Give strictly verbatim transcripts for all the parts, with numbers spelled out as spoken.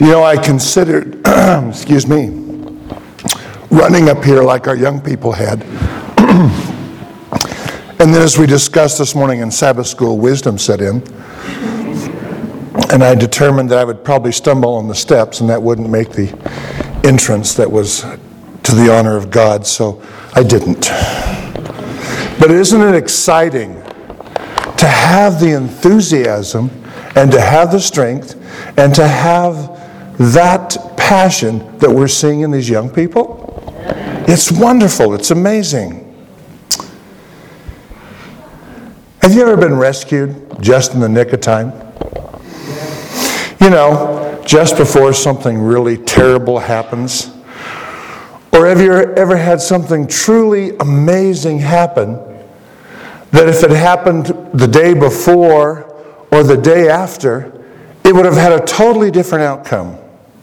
You know, I considered, excuse me, running up here like our young people had. And then as we discussed this morning in Sabbath school, wisdom set in. And I determined that I would probably stumble on the steps, and that wouldn't make the entrance that was to the honor of God, so I didn't. But isn't it exciting to have the enthusiasm and to have the strength and to have that passion that we're seeing in these young people? It's wonderful. It's amazing. Have you ever been rescued just in the nick of time? You know, just before something really terrible happens? Or have you ever had something truly amazing happen that if it happened the day before or the day after, it would have had a totally different outcome?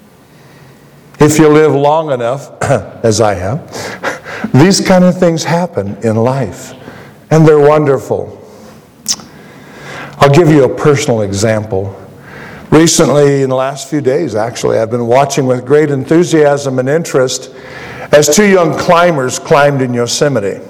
If you live long enough, as I have, these kind of things happen in life, and they're wonderful. I'll give you a personal example. Recently, in the last few days, actually, I've been watching with great enthusiasm and interest as two young climbers climbed in Yosemite.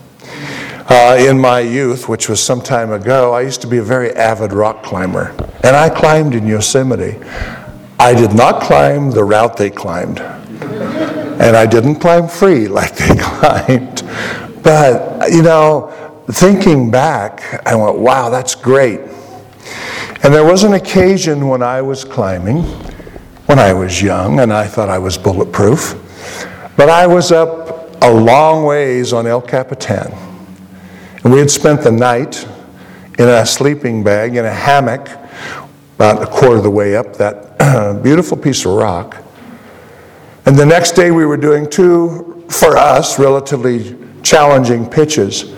Uh, in my youth, which was some time ago, I used to be a very avid rock climber, and I climbed in Yosemite. I did not climb the route they climbed, and I didn't climb free like they climbed. But, you know, thinking back, I went, wow, that's great. And there was an occasion when I was climbing, when I was young, and I thought I was bulletproof, but I was up a long ways on El Capitan. And we had spent the night in a sleeping bag, in a hammock, about a quarter of the way up that beautiful piece of rock. And the next day we were doing two, for us, relatively challenging pitches.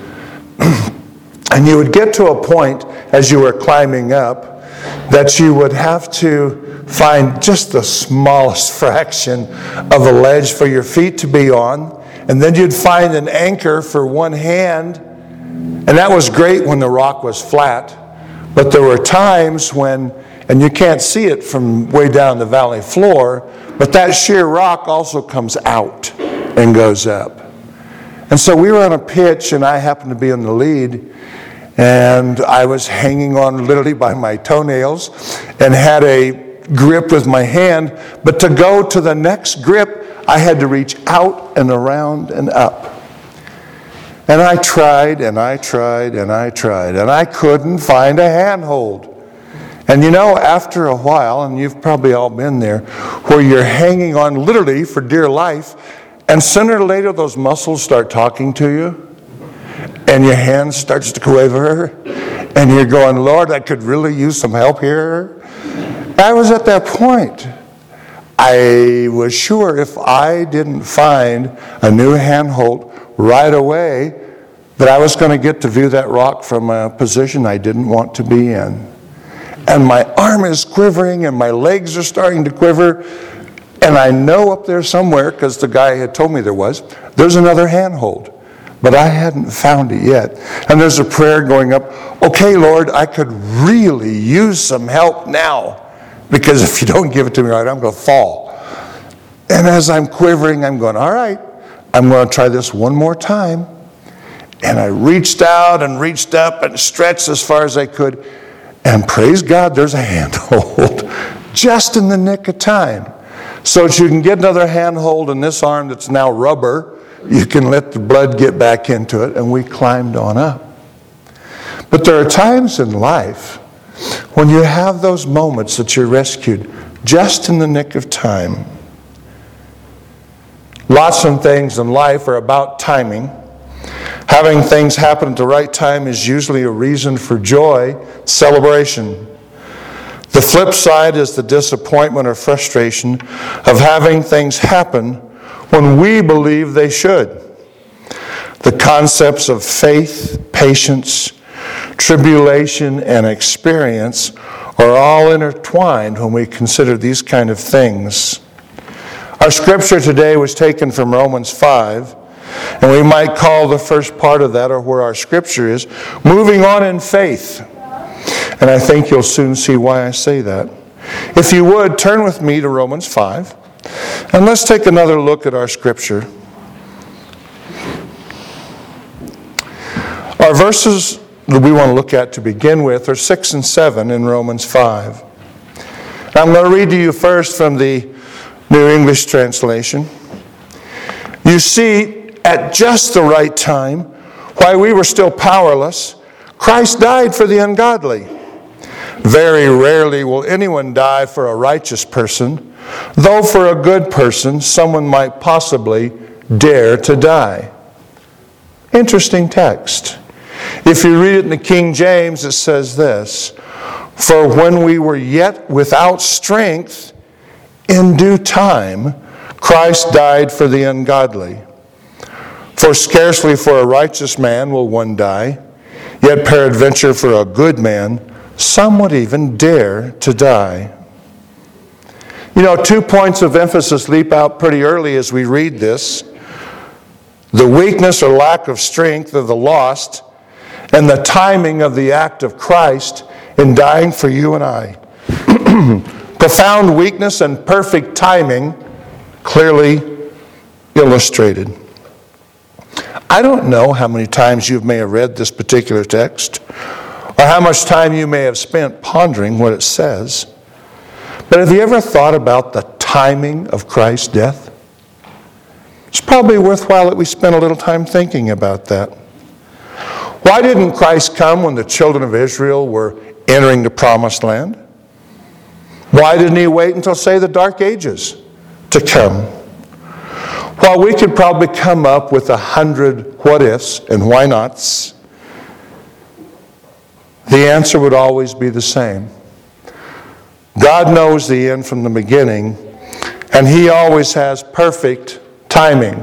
And you would get to a point as you were climbing up that you would have to find just the smallest fraction of a ledge for your feet to be on. And then you'd find an anchor for one hand. And that was great when the rock was flat. But there were times when, and you can't see it from way down the valley floor, but that sheer rock also comes out and goes up. And so we were on a pitch, and I happened to be in the lead, and I was hanging on literally by my toenails and had a grip with my hand. But to go to the next grip, I had to reach out and around and up. And I tried, and I tried, and I tried, and I couldn't find a handhold. And you know, after a while, and you've probably all been there, where you're hanging on literally for dear life, and sooner or later those muscles start talking to you, and your hand starts to quiver, and you're going, Lord, I could really use some help here. I was at that point. I was sure if I didn't find a new handhold right away, that I was going to get to view that rock from a position I didn't want to be in. And my arm is quivering, and my legs are starting to quiver, and I know up there somewhere, because the guy had told me there was, there's another handhold. But I hadn't found it yet. And there's a prayer going up, okay, Lord, I could really use some help now, because if you don't give it to me right, I'm going to fall. And as I'm quivering, I'm going, all right, I'm going to try this one more time. And I reached out and reached up and stretched as far as I could. And praise God, there's a handhold just in the nick of time. So that you can get another handhold in this arm that's now rubber. You can let the blood get back into it. And we climbed on up. But there are times in life when you have those moments that you're rescued just in the nick of time. Lots of things in life are about timing. Having things happen at the right time is usually a reason for joy, celebration. The flip side is the disappointment or frustration of having things happen when we believe they should. The concepts of faith, patience, tribulation, and experience are all intertwined when we consider these kind of things. Our scripture today was taken from Romans five, and we might call the first part of that, or where our scripture is, moving on in faith. And I think you'll soon see why I say that. If you would, turn with me to Romans five, and let's take another look at our scripture. Our verses that we want to look at to begin with are six and seven in Romans five. I'm going to read to you first from the New English Translation. You see, at just the right time, while we were still powerless, Christ died for the ungodly. Very rarely will anyone die for a righteous person, though for a good person, someone might possibly dare to die. Interesting text. If you read it in the King James, it says this, "For when we were yet without strength, in due time, Christ died for the ungodly. For scarcely for a righteous man will one die, yet peradventure for a good man, some would even dare to die." You know, two points of emphasis leap out pretty early as we read this. The weakness or lack of strength of the lost, and the timing of the act of Christ in dying for you and I. Profound weakness and perfect timing clearly illustrated. I don't know how many times you may have read this particular text, or how much time you may have spent pondering what it says, but have you ever thought about the timing of Christ's death? It's probably worthwhile that we spend a little time thinking about that. Why didn't Christ come when the children of Israel were entering the promised land? Why didn't he wait until, say, the Dark Ages to come? While we could probably come up with a hundred what-ifs and why-nots, the answer would always be the same. God knows the end from the beginning, and he always has perfect timing.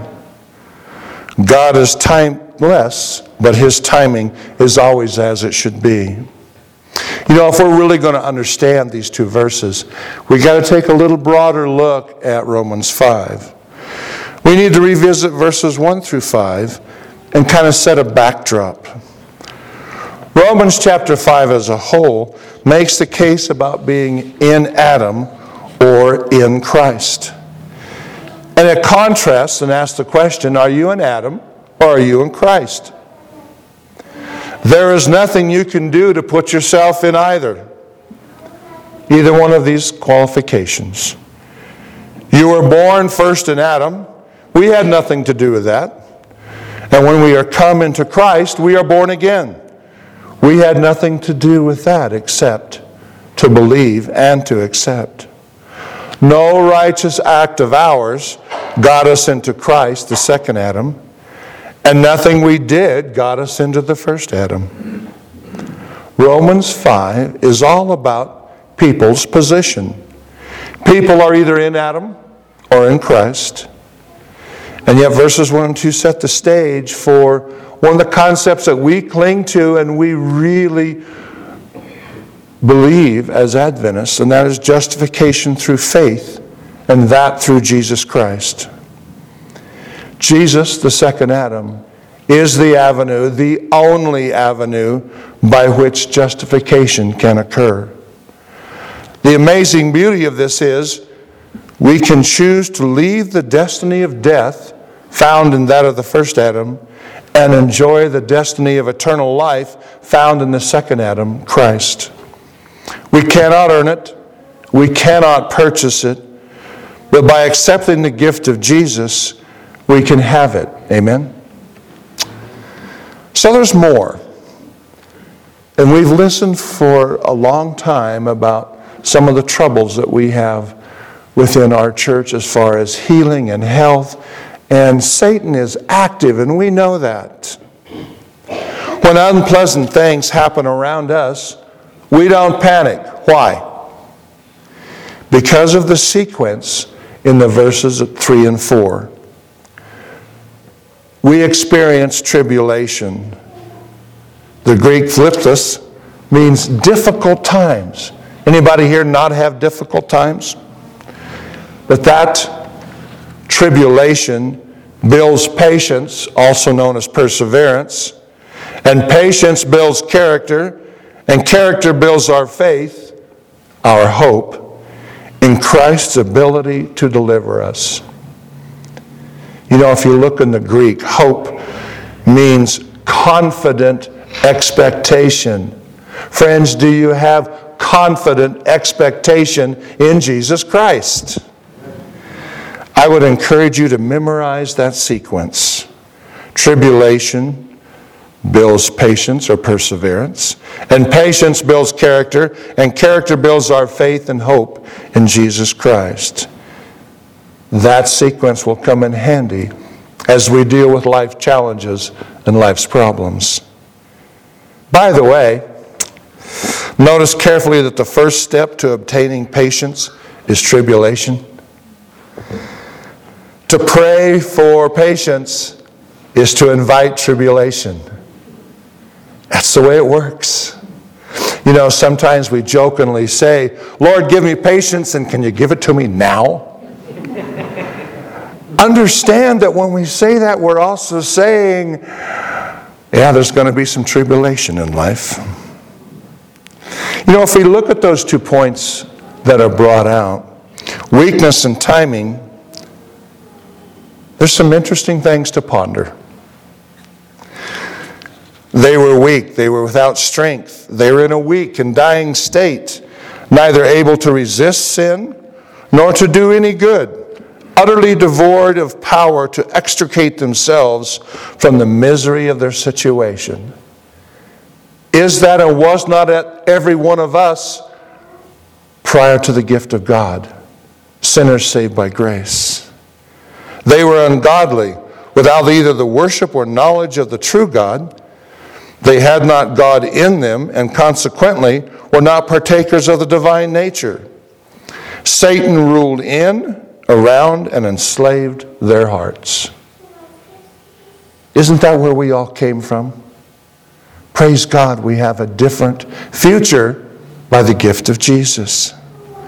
God is timeless, but his timing is always as it should be. You know, if we're really going to understand these two verses, we got to take a little broader look at Romans five. We need to revisit verses one through five and kind of set a backdrop. Romans chapter five as a whole makes the case about being in Adam or in Christ. And it contrasts and asks the question, are you in Adam or are you in Christ? There is nothing you can do to put yourself in either. Either one of these qualifications. You were born first in Adam. We had nothing to do with that. And when we are come into Christ, we are born again. We had nothing to do with that except to believe and to accept. No righteous act of ours got us into Christ, the second Adam, and nothing we did got us into the first Adam. Romans five is all about people's position. People are either in Adam or in Christ. And yet verses one and two set the stage for one of the concepts that we cling to and we really believe as Adventists, and that is justification through faith, and that through Jesus Christ. Jesus, the second Adam, is the avenue, the only avenue by which justification can occur. The amazing beauty of this is we can choose to leave the destiny of death found in that of the first Adam and enjoy the destiny of eternal life found in the second Adam, Christ. We cannot earn it. We cannot purchase it. But by accepting the gift of Jesus, we can have it. Amen? So there's more. And we've listened for a long time about some of the troubles that we have within our church as far as healing and health. And Satan is active, and we know that. When unpleasant things happen around us, we don't panic. Why? Because of the sequence in the verses three and four. We experience tribulation. The Greek philiptos means difficult times. Anybody here not have difficult times? But that tribulation builds patience, also known as perseverance. And patience builds character. And character builds our faith, our hope. in Christ's ability to deliver us. You know, if you look in the Greek, hope means confident expectation. Friends, do you have confident expectation in Jesus Christ? I would encourage you to memorize that sequence. Tribulation builds patience or perseverance, and patience builds character, and character builds our faith and hope in Jesus Christ. That sequence will come in handy as we deal with life challenges and life's problems. By the way, notice carefully that the first step to obtaining patience is tribulation. To pray for patience is to invite tribulation. That's the way it works. You know, sometimes we jokingly say, Lord, give me patience, and can you give it to me now? Understand that when we say that, we're also saying, yeah, there's going to be some tribulation in life. You know, if we look at those two points that are brought out, weakness and timing, there's some interesting things to ponder. They were weak. They were without strength. They were in a weak and dying state, neither able to resist sin nor to do any good, utterly devoid of power to extricate themselves from the misery of their situation. Is that and was not every one of us prior to the gift of God, sinners saved by grace? They were ungodly, without either the worship or knowledge of the true God. They had not God in them, and consequently were not partakers of the divine nature. Satan ruled in, around, and enslaved their hearts. Isn't that where we all came from? Praise God, we have a different future by the gift of Jesus.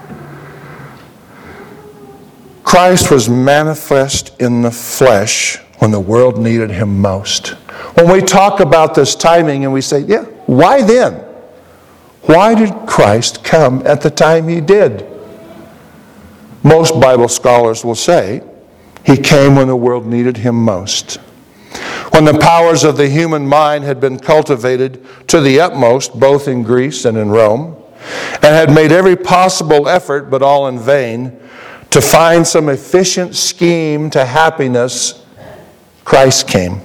Christ was manifest in the flesh when the world needed him most. When we talk about this timing and we say, yeah, why then? Why did Christ come at the time he did? Most Bible scholars will say he came when the world needed him most. When the powers of the human mind had been cultivated to the utmost, both in Greece and in Rome, and had made every possible effort, but all in vain, to find some efficient scheme to happiness, Christ came.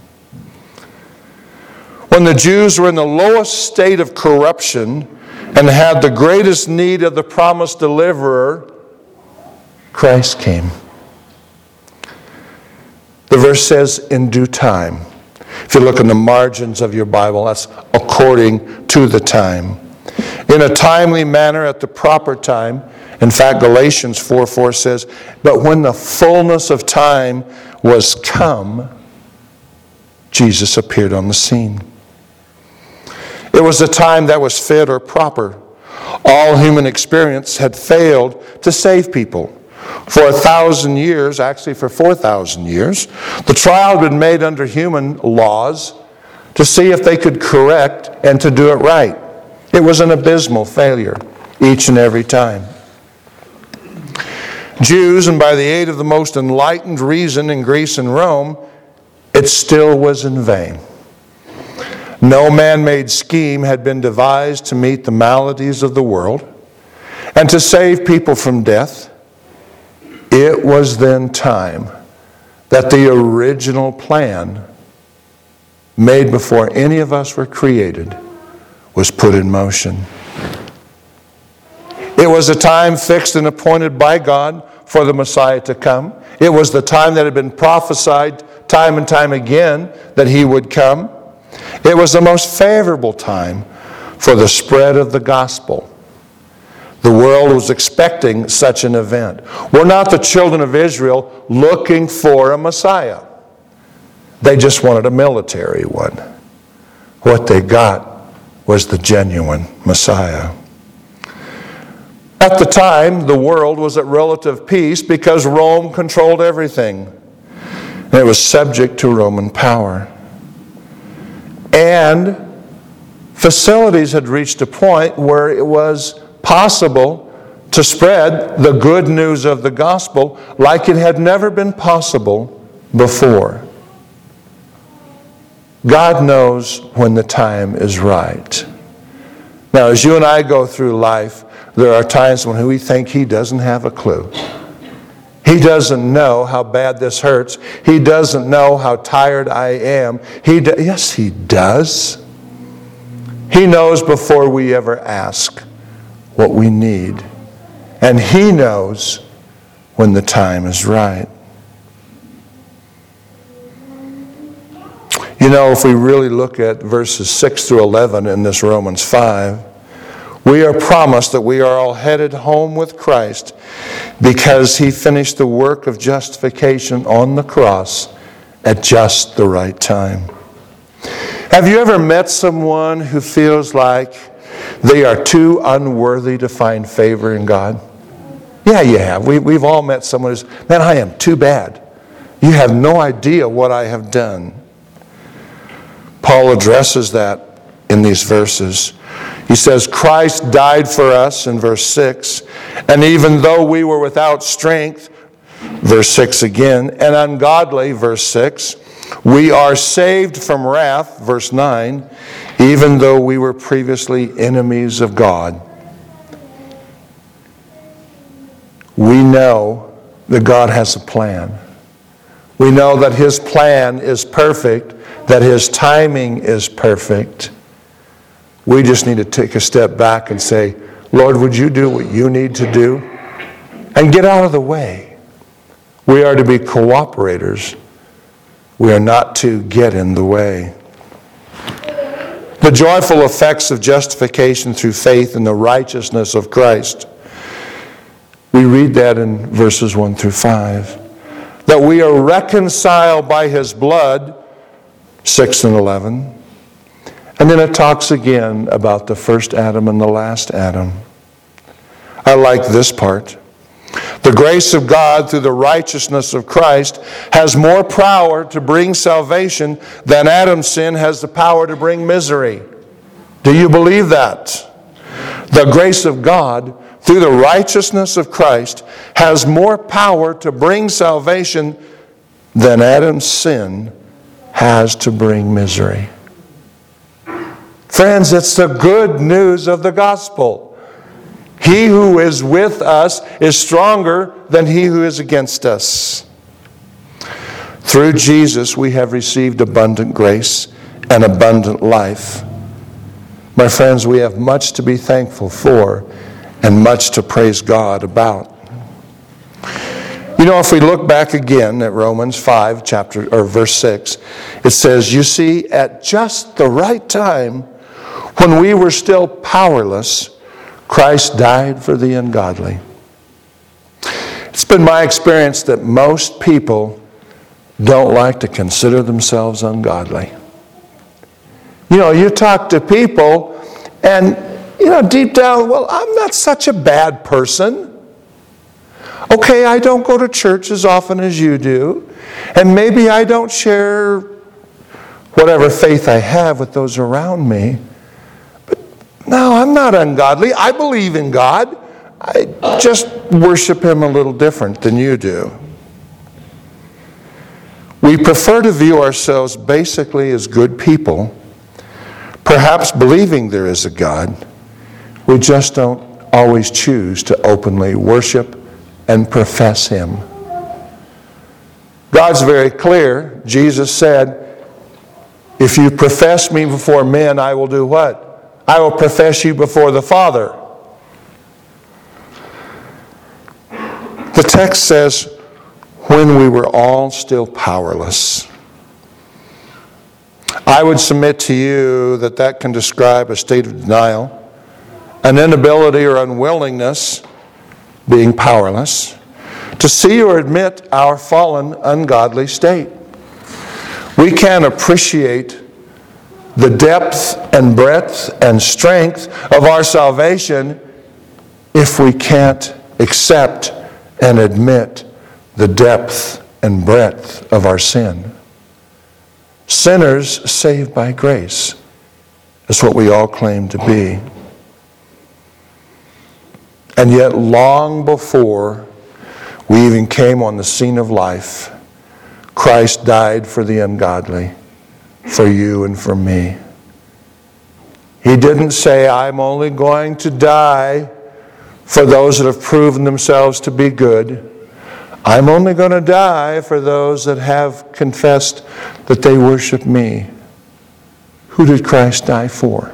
When the Jews were in the lowest state of corruption and had the greatest need of the promised deliverer, Christ came. The verse says, in due time. If you look in the margins of your Bible, that's according to the time. In a timely manner at the proper time. In fact, Galatians four four says, but when the fullness of time was come, Jesus appeared on the scene. It was a time that was fit or proper. All human experience had failed to save people. For a thousand years, actually for four thousand years, the trial had been made under human laws to see if they could correct and to do it right. It was an abysmal failure each and every time. Jews, and by the aid of the most enlightened reason in Greece and Rome, it still was in vain. No man-made scheme had been devised to meet the maladies of the world and to save people from death. It was then time that the original plan, made before any of us were created, was put in motion. It was a time fixed and appointed by God for the Messiah to come. It was the time that had been prophesied time and time again that he would come. It was the most favorable time for the spread of the gospel. The world was expecting such an event. We're not the children of Israel looking for a Messiah. They just wanted a military one. What they got was the genuine Messiah. At the time, the world was at relative peace because Rome controlled everything. And it was subject to Roman power. And facilities had reached a point where it was possible to spread the good news of the gospel like it had never been possible before. God knows when the time is right. Now, as you and I go through life, there are times when we think He doesn't have a clue. He doesn't know how bad this hurts. He doesn't know how tired I am. He do- yes, He does. He knows before we ever ask what we need. And He knows when the time is right. You know, if we really look at verses six through eleven in this Romans five, we are promised that we are all headed home with Christ because He finished the work of justification on the cross at just the right time. Have you ever met someone who feels like they are too unworthy to find favor in God? Yeah, you have. We, we've all met someone who's, man, I am too bad. You have no idea what I have done. Paul addresses that in these verses. He says, Christ died for us in verse six, and even though we were without strength, verse six again, and ungodly, verse six, we are saved from wrath, verse nine, even though we were previously enemies of God. We know that God has a plan. We know that His plan is perfect, that His timing is perfect. We just need to take a step back and say, Lord, would You do what You need to do? And get out of the way. We are to be cooperators. We are not to get in the way. The joyful effects of justification through faith in the righteousness of Christ. We read that in verses one through five. That we are reconciled by His blood, six and eleven. And then it talks again about the first Adam and the last Adam. I like this part. The grace of God through the righteousness of Christ has more power to bring salvation than Adam's sin has the power to bring misery. Do you believe that? The grace of God through the righteousness of Christ has more power to bring salvation than Adam's sin has to bring misery. Friends, it's the good news of the gospel. He who is with us is stronger than he who is against us. Through Jesus, we have received abundant grace and abundant life. My friends, we have much to be thankful for and much to praise God about. You know, if we look back again at Romans five, chapter or verse six, it says, you see, at just the right time, when we were still powerless, Christ died for the ungodly. It's been my experience that most people don't like to consider themselves ungodly. You know, you talk to people and, you know, deep down, well, I'm not such a bad person. Okay, I don't go to church as often as you do, and maybe I don't share whatever faith I have with those around me. But no, I'm not ungodly. I believe in God. I just worship Him a little different than you do. We prefer to view ourselves basically as good people, perhaps believing there is a God. We just don't always choose to openly worship and profess Him. God's very clear. Jesus said, if you profess me before men, I will do what? I will profess you before the Father. The text says, when we were all still powerless. I would submit to you that that can describe a state of denial, an inability or unwillingness, being powerless, to see or admit our fallen, ungodly state. We can't appreciate the depth and breadth and strength of our salvation if we can't accept and admit the depth and breadth of our sin. Sinners saved by grace is what we all claim to be. And yet long before we even came on the scene of life, Christ died for the ungodly, for you and for me. He didn't say, I'm only going to die for those that have proven themselves to be good. I'm only going to die for those that have confessed that they worship me. Who did Christ die for?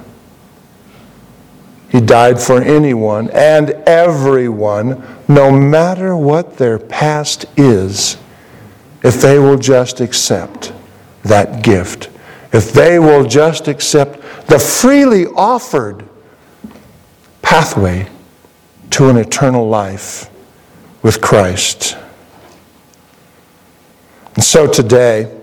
He died for anyone and everyone, no matter what their past is, if they will just accept that gift. If they will just accept the freely offered pathway to an eternal life with Christ. And so today,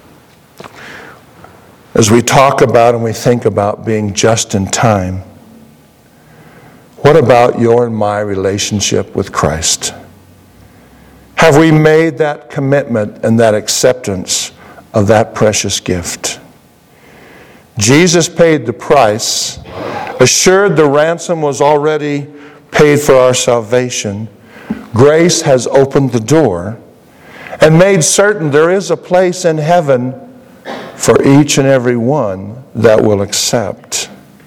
as we talk about and we think about being just in time, what about your and my relationship with Christ? Have we made that commitment and that acceptance of that precious gift? Jesus paid the price, assured the ransom was already paid for our salvation. Grace has opened the door and made certain there is a place in heaven for each and every one that will accept.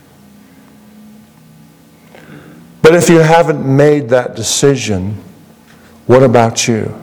But if you haven't made that decision, what about you?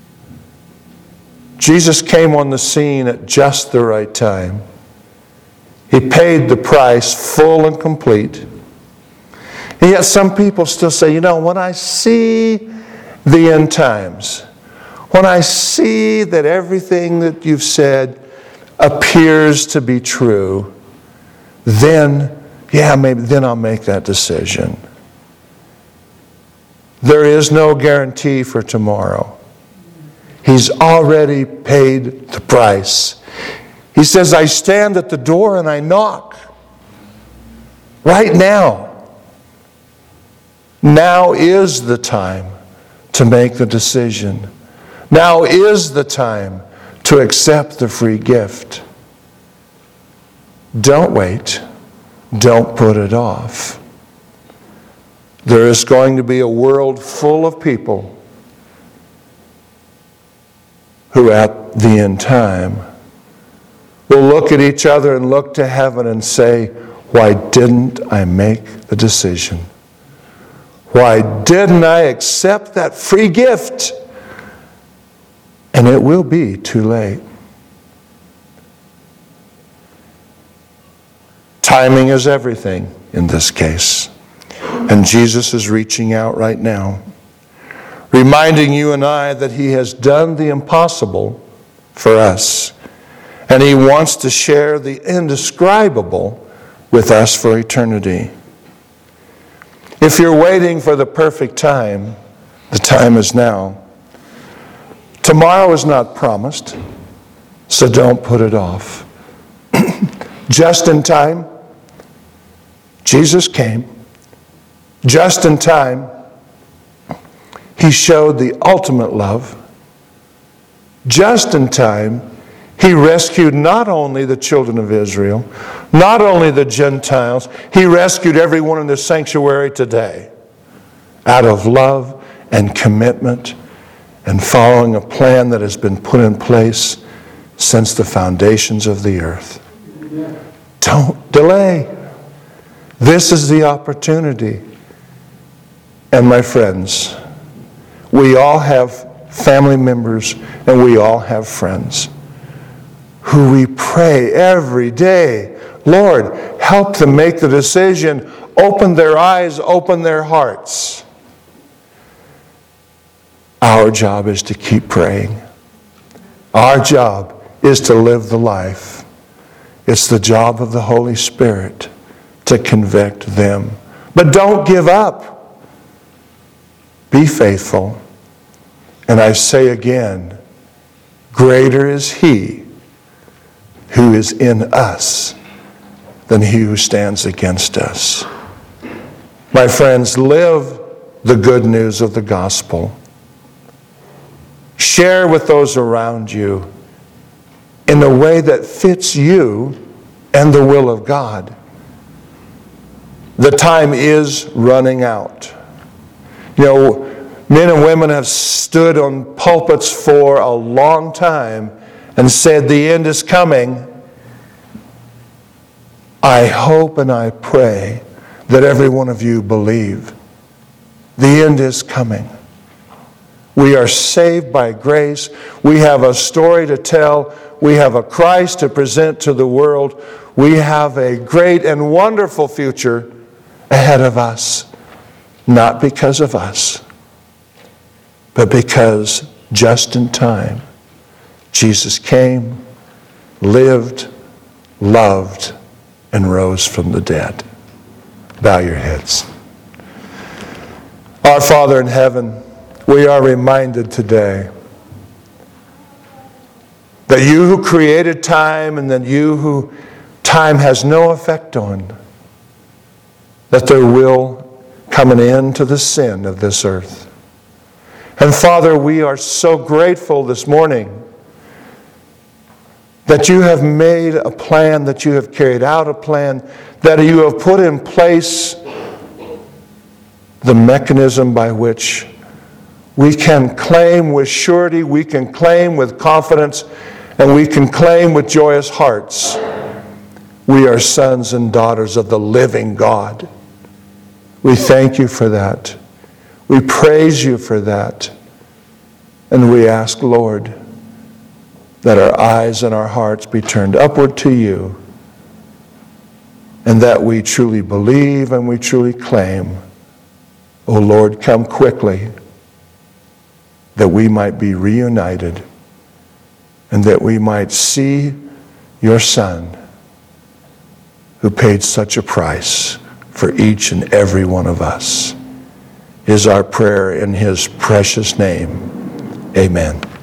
Jesus came on the scene at just the right time. He paid the price full and complete. And yet some people still say, you know, when I see the end times, when I see that everything that you've said appears to be true, then, yeah, maybe then I'll make that decision. There is no guarantee for tomorrow. He's already paid the price. He says, I stand at the door and I knock. Right now. Now is the time to make the decision. Now is the time to accept the free gift. Don't wait. Don't put it off. There is going to be a world full of people who at the end time will look at each other and look to heaven and say, why didn't I make the decision? Why didn't I accept that free gift? And it will be too late. Timing is everything in this case. And Jesus is reaching out right now, reminding you and I that He has done the impossible for us. And He wants to share the indescribable with us for eternity. If you're waiting for the perfect time, the time is now. Tomorrow is not promised, so don't put it off. Just in time, Jesus came. Just in time, He showed the ultimate love. Just in time, He rescued not only the children of Israel, not only the Gentiles, He rescued everyone in this sanctuary today out of love and commitment and following a plan that has been put in place since the foundations of the earth. Don't delay. This is the opportunity. And my friends, we all have family members and we all have friends who we pray every day, Lord, help them make the decision, open their eyes, open their hearts. Our job is to keep praying. Our job is to live the life. It's the job of the Holy Spirit to convict them. But don't give up. Be faithful. And I say again, greater is He who is in us than he who stands against us. My friends, live the good news of the gospel. Share with those around you in a way that fits you and the will of God. The time is running out. You know, men and women have stood on pulpits for a long time and said the end is coming. I hope and I pray that every one of you believe the end is coming. We are saved by grace. We have a story to tell. We have a Christ to present to the world. We have a great and wonderful future ahead of us, not because of us, but because just in time, Jesus came, lived, loved, and rose from the dead. Bow your heads. Our Father in heaven, we are reminded today that you who created time and that you who time has no effect on, that there will come an end to the sin of this earth. And Father, we are so grateful this morning that you have made a plan, that you have carried out a plan, that you have put in place the mechanism by which we can claim with surety, we can claim with confidence, and we can claim with joyous hearts, we are sons and daughters of the living God. We thank you for that. We praise you for that. And we ask, Lord, that our eyes and our hearts be turned upward to you, and that we truly believe and we truly claim, O Lord, come quickly, that we might be reunited and that we might see your Son who paid such a price for each and every one of us. Is our prayer in his precious name. Amen.